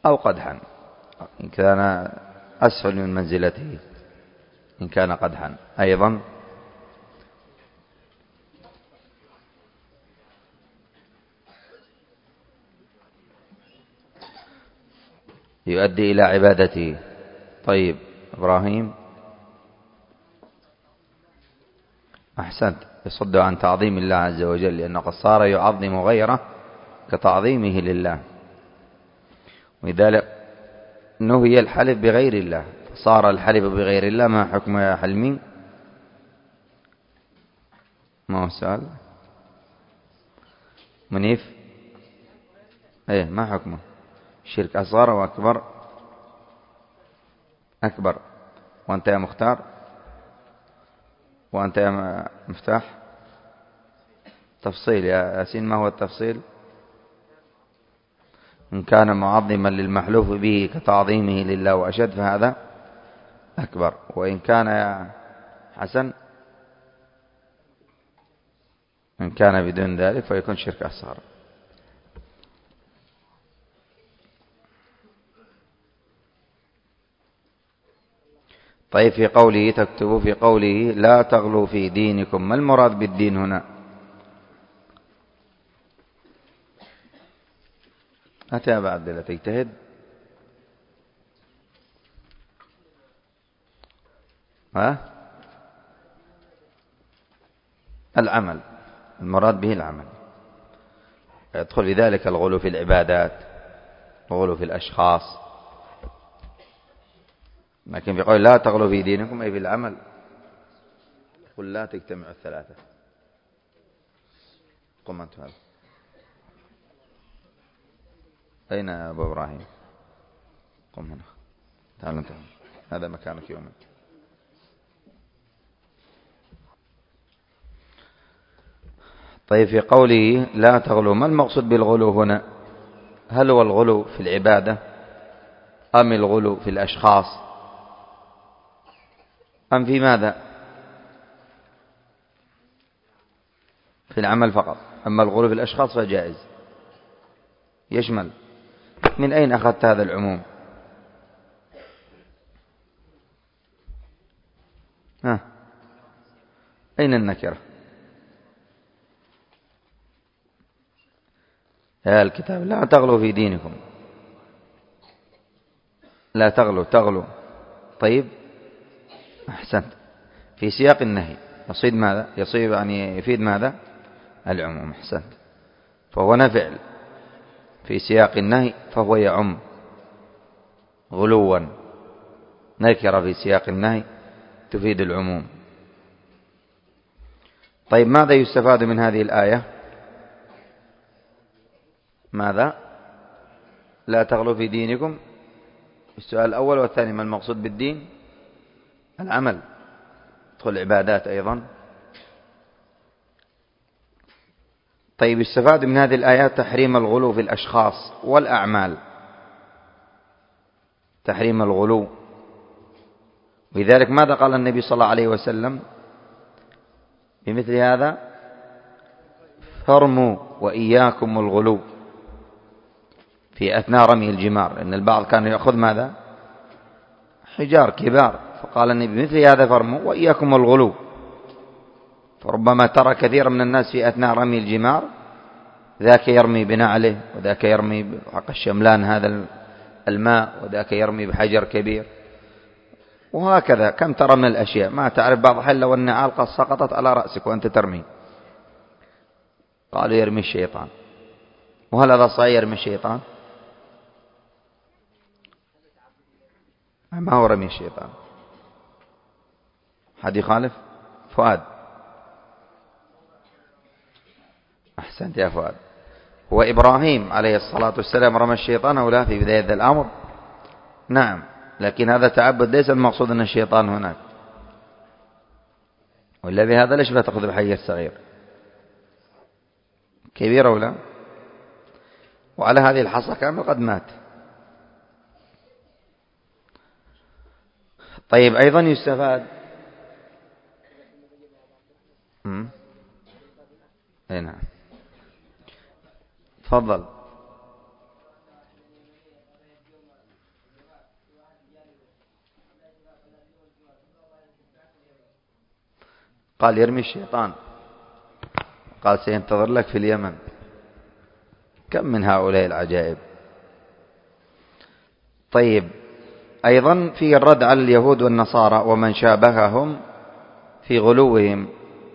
أو قدحا إن كان أسفل من منزلته، إن كان قدحا أيضا. يؤدي إلى عبادته. طيب إبراهيم، أحسنت، يصد عن تعظيم الله عز وجل، لأنه قد صار يعظم غيره كتعظيمه لله، ولذلك نهي الحلف بغير الله، فصار الحلف بغير الله ما حكمه يا حلمي؟ ما هو السؤال؟ منيف، ايه ما حكمه؟ شرك أصغر وأكبر؟ أكبر. وأنت يا مختار؟ وأنت يا مفتاح؟ تفصيل يا ياسين، ما هو التفصيل؟ إن كان معظما للمحلوف به كتعظيمه لله وأشد فهذا أكبر، وإن كان يا حسن إن كان بدون ذلك فيكون شرك أصغر. طيب في قوله، تكتب في قوله لا تغلوا في دينكم، ما المراد بالدين هنا؟ أتى يا بعد لا تجتهد. ها؟ العمل، المراد به العمل. يدخل في ذلك الغلو في العبادات، الغلو في الأشخاص، لكن في قول لا تغلوا في دينكم أي في العمل. قل لا تجتمع الثلاثة. قم أنت هذا. أين أبو إبراهيم؟ قم هنا، تعال أنت، هذا مكانك يوما. طيب في قوله لا تغلوا، ما المقصود بالغلو هنا؟ هل هو الغلو في العبادة، أم الغلو في الأشخاص، أم في ماذا؟ في العمل فقط، أما الغلو في الأشخاص فجائز يشمل. من أين أخذت هذا العموم؟ ها؟ أين النكرة؟ يا الكتاب لا تغلوا في دينكم، لا تغلوا، تغلوا. طيب أحسنت، في سياق النهي يصيد ماذا؟ يصيب يعني يفيد ماذا؟ العموم. أحسنت، فهو نفعل في سياق النهي فهو يعم. غلوا نكرة في سياق النهي تفيد العموم. طيب ماذا يستفاد من هذه الآية؟ ماذا؟ لا تغلوا في دينكم. السؤال الأول والثاني، ما المقصود بالدين؟ العمل، تدخل العبادات أيضا. طيب يستفاد من هذه الآيات تحريم الغلو في الأشخاص والأعمال، تحريم الغلو. لذلك ماذا قال النبي صلى الله عليه وسلم بمثل هذا؟ فارموا وإياكم الغلو في أثناء رمي الجمار، إن البعض كان يأخذ ماذا؟ حجار كبار، فقال النبي بمثل هذا فارموا وإياكم الغلو. فربما ترى كثير من الناس في أثناء رمي الجمار ذاك يرمي بنعله، وذاك يرمي بحق الشملان هذا الماء، وذاك يرمي بحجر كبير، وهكذا كم ترى من الأشياء ما تعرف. بعض الحين لو النعال قد سقطت على رأسك وأنت ترمي، قالوا يرمي الشيطان. وهل هذا صحيح يرمي الشيطان؟ ما هو رمي الشيطان؟ حد يخالف؟ فؤاد، أحسنت يا فؤاد. هو إبراهيم عليه الصلاة والسلام رمى الشيطان أو لا في بداية الأمر؟ نعم، لكن هذا تعبد، ليس المقصود أن الشيطان هناك. ولا بهذا ليش لا تأخذ بحي صغير كبير أو لا؟ وعلى هذه الحصى كان قد مات. طيب أيضا يستفاد أي نعم، تفضل. قال يرمي الشيطان، قال سينتظر لك في اليمن. كم من هؤلاء العجائب. طيب، أيضا في الرد على اليهود والنصارى ومن شابههم في غلوهم،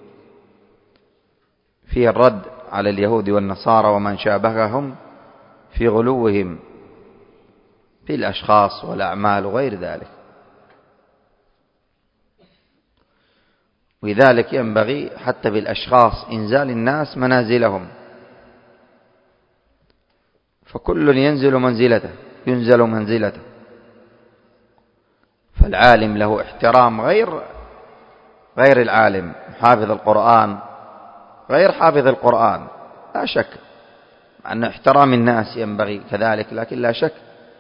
في الرد على اليهود والنصارى ومن شابههم في غلوهم في الأشخاص والأعمال وغير ذلك. ولذلك ينبغي حتى بالأشخاص إنزال الناس منازلهم، فكل ينزل منزلته. فالعالم له احترام غير العالم، حافظ القرآن غير حافظ القرآن، لا شك أن احترام الناس ينبغي كذلك، لكن لا شك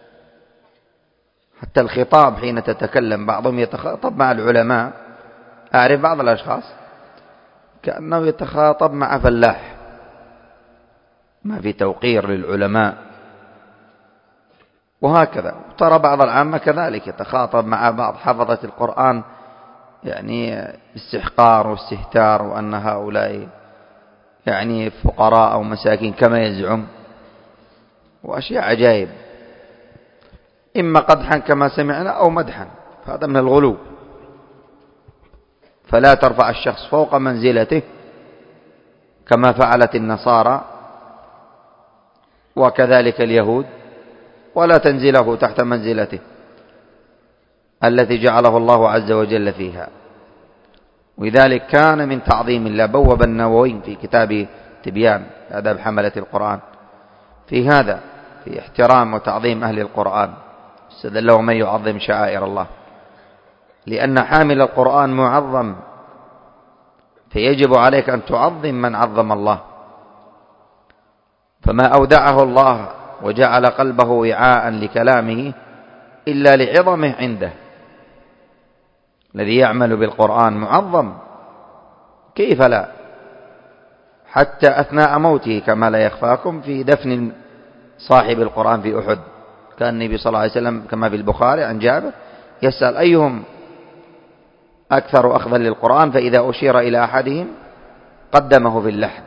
حتى الخطاب حين تتكلم، بعضهم يتخاطب مع العلماء. أعرف بعض الأشخاص كأنه يتخاطب مع فلاح، ما في توقير للعلماء. وهكذا ترى بعض العامة كذلك يتخاطب مع بعض حفظة القرآن، يعني استحقار واستهتار، وأن هؤلاء يعني فقراء أو مساكين كما يزعم، وأشياء عجائب، إما قدحا كما سمعنا أو مدحا، فهذا من الغلو. فلا ترفع الشخص فوق منزلته كما فعلت النصارى وكذلك اليهود، ولا تنزله تحت منزلته التي جعله الله عز وجل فيها. ولذلك كان من تعظيم الله، بوب النووي في كتاب تبيان آداب حملة القرآن في هذا، في احترام وتعظيم أهل القرآن، استدل من يعظم شعائر الله، لأن حامل القرآن معظم، فيجب عليك أن تعظم من عظم الله. فما أودعه الله وجعل قلبه وعاء لكلامه إلا لعظمه عنده. الذي يعمل بالقرآن معظم، كيف لا؟ حتى أثناء موته كما لا يخفاكم في دفن صاحب القرآن في أحد، كان النبي صلى الله عليه وسلم كما في البخاري عن جابر يسأل أيهم أكثر أخذا للقرآن، فإذا أشير إلى أحدهم قدمه في اللحد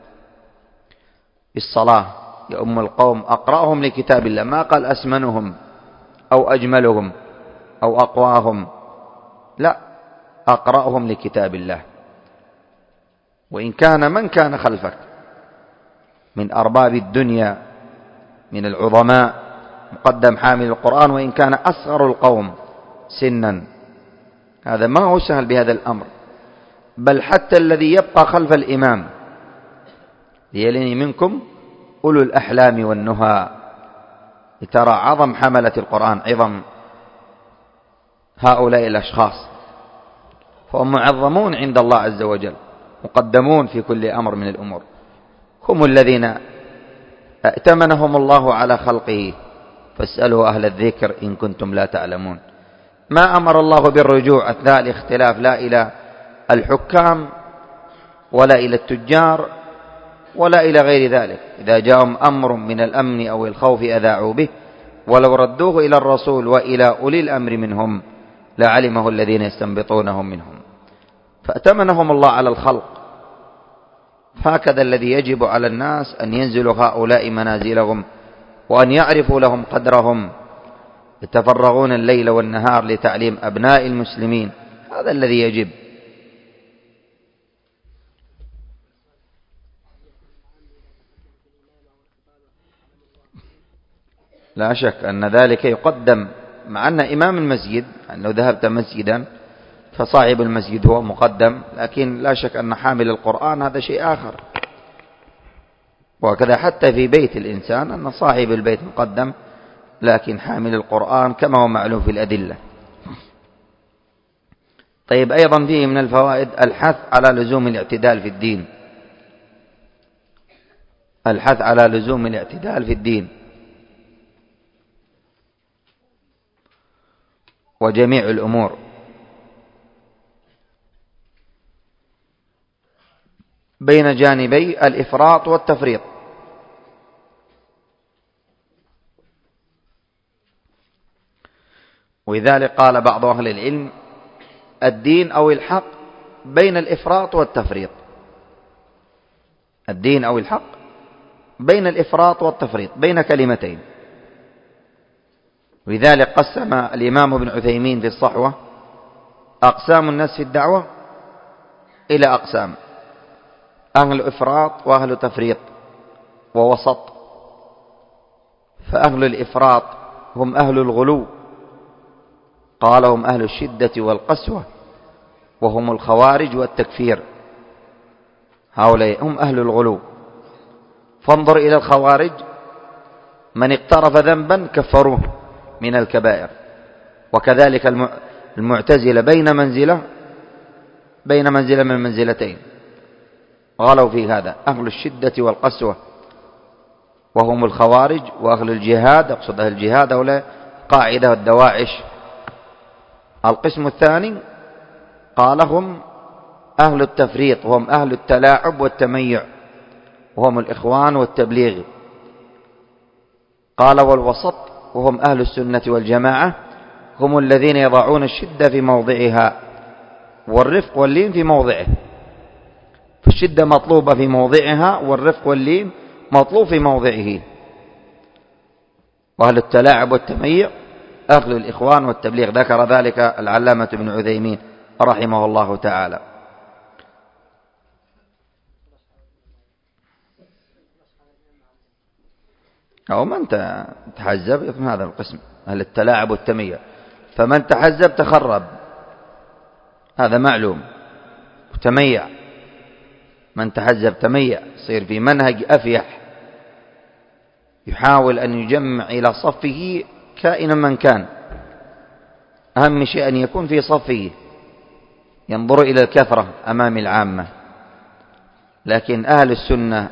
بالصلاة، يؤم القوم أقرأهم لكتاب الله، ما قال أسمنهم أو أجملهم أو أقواهم، لا، أقرأهم لكتاب الله. وإن كان من كان خلفك من أرباب الدنيا من العظماء مقدم حامل القرآن، وإن كان أصغر القوم سنا، هذا ما هو سهل بهذا الأمر. بل حتى الذي يبقى خلف الإمام، ليلني منكم أولو الأحلام والنهى، لترى عظم حملة القرآن، عظم هؤلاء الأشخاص، فهم معظمون عند الله عز وجل، مقدمون في كل أمر من الأمور. هم الذين ائتمنهم الله على خلقه، فاسألوا أهل الذكر إن كنتم لا تعلمون. ما أمر الله بالرجوع أثناء الاختلاف لا إلى الحكام ولا إلى التجار ولا إلى غير ذلك. إذا جاءهم أمر من الأمن أو الخوف أذاعوا به، ولو ردوه إلى الرسول وإلى أولي الأمر منهم لعلمه الذين يستنبطونهم منهم. فأتمنهم الله على الخلق. هكذا الذي يجب على الناس أن ينزلوا هؤلاء منازلهم، وأن يعرفوا لهم قدرهم، يتفرغون الليل والنهار لتعليم أبناء المسلمين، هذا الذي يجب. لا شك أن ذلك يقدم، مع أن إمام المسجد لو ذهبت مسجدا فصاحب المسجد هو مقدم، لكن لا شك أن حامل القرآن هذا شيء آخر. وكذا حتى في بيت الإنسان أن صاحب البيت مقدم، لكن حامل القرآن كما هو معلوم في الأدلة. طيب، أيضا فيه من الفوائد الحث على لزوم الاعتدال في الدين، الحث على لزوم الاعتدال في الدين وجميع الأمور، بين جانبي الإفراط والتفريط. ولذلك قال بعض أهل العلم: الدين أو الحق بين الإفراط والتفريط. الدين أو الحق بين الإفراط والتفريط، بين كلمتين. ولذلك قسم الإمام ابن عثيمين في الصحوة أقسام الناس في الدعوة إلى أقسام: أهل إفراط وأهل تفريط ووسط. فأهل الإفراط هم أهل الغلو، قال هم أهل الشدة والقسوة، وهم الخوارج والتكفير. هؤلاء هم أهل الغلو. فانظر إلى الخوارج، من اقترف ذنبا كفروه من الكبائر. وكذلك المعتزلة بين منزلة من المنزلتين، غلوا في هذا، أهل الشدة والقسوة وهم الخوارج، وأهل الجهاد، أقصد أهل الجهاد هؤلاء قاعدة والدواعش. القسم الثاني قال هم أهل التفريط، وهم أهل التلاعب والتميع، وهم الإخوان والتبليغ. قال والوسط وهم أهل السنة والجماعة، هم الذين يضعون الشدة في موضعها والرفق واللين في موضعه. فالشدة مطلوبة في موضعها، والرفق واللين مطلوب في موضعه. وأهل التلاعب والتميع أهل الإخوان والتبليغ. ذكر ذلك العلامة ابن عثيمين رحمه الله تعالى. أو من تحزب يكون هذا القسم، أهل التلاعب والتميع. فمن تحزب تخرب، هذا معلوم. وتميع، من تحزب تميع، يصير في منهج أفيح، يحاول أن يجمع إلى صفه كائنا من كان. أهم شيء أن يكون في صفه، ينظر إلى الكثرة أمام العامة. لكن أهل السنة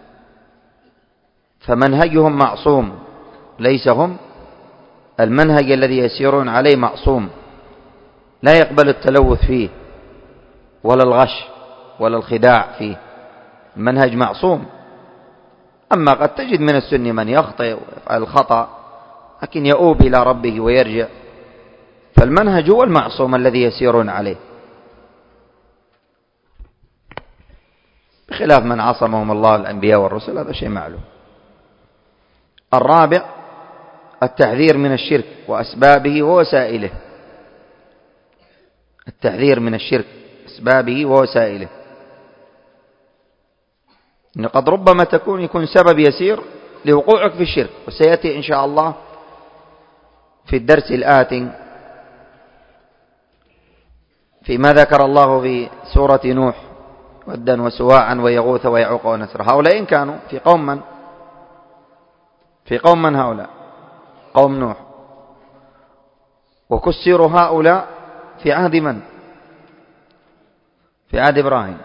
فمنهجهم معصوم، ليس هم المنهج الذي يسيرون عليه معصوم، لا يقبل التلوث فيه ولا الغش ولا الخداع فيه. المنهج معصوم. أما قد تجد من السنة من يخطئ ويفعل الخطأ لكن يؤوب إلى ربه ويرجع، فالمنهج هو المعصوم الذي يسيرون عليه، بخلاف من عصمهم الله الأنبياء والرسل، هذا شيء معلوم. الرابع التحذير من الشرك وأسبابه ووسائله. التحذير من الشرك، أسبابه ووسائله. إن قد ربما يكون سبب يسير لوقوعك في الشرك، وسيأتي إن شاء الله في الدرس الآتي فيما ذكر الله في سورة نوح: ودا وسواعا ويغوث ويعوق ونسر. هؤلاء كانوا في قوم من؟ في قوم من هؤلاء؟ قوم نوح. وكسروا هؤلاء في عهد من؟ في عهد إبراهيم.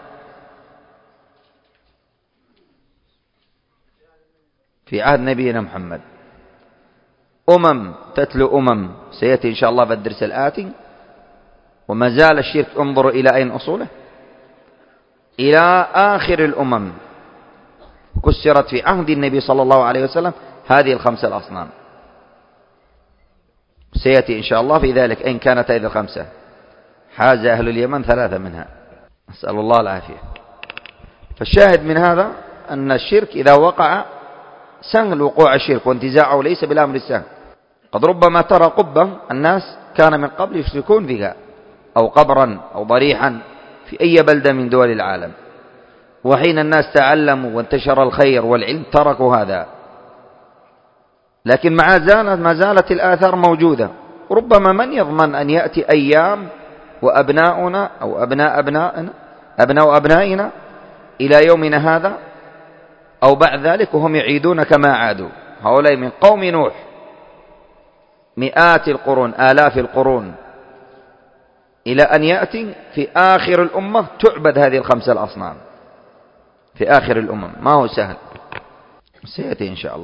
في عهد نبينا محمد. تتلو سيأتي إن شاء الله في الدرس الآتي. وما زال الشرك، انظروا إلى أين أصوله، إلى آخر الأمم. كسرت في عهد النبي صلى الله عليه وسلم هذه ال5 الأصنام. سيأتي إن شاء الله في ذلك أين كانت هذه ال5. حاز أهل اليمن 3 منها، نسأل الله العافية. فالشاهد من هذا أن الشرك إذا وقع سهل وقوع الشرك، وانتزاعه ليس بالأمر السهل. قد ربما ترى قبة الناس كان من قبل يشركون فيها، أو قبرا أو ضريحا في أي بلدة من دول العالم، وحين الناس تعلموا وانتشر الخير والعلم تركوا هذا. لكن ما زالت الآثار موجودة. ربما من يضمن أن يأتي أيام وأبناؤنا أو أبناء أبنائنا إلى يومنا هذا أو بعد ذلك وهم يعيدون كما عادوا. هؤلاء من قوم نوح، مئات القرون، آلاف القرون، إلى أن يأتي في آخر الأمة تعبد هذه ال5 الأصنام في آخر الأمم. ما هو سهل، سيأتي إن شاء الله.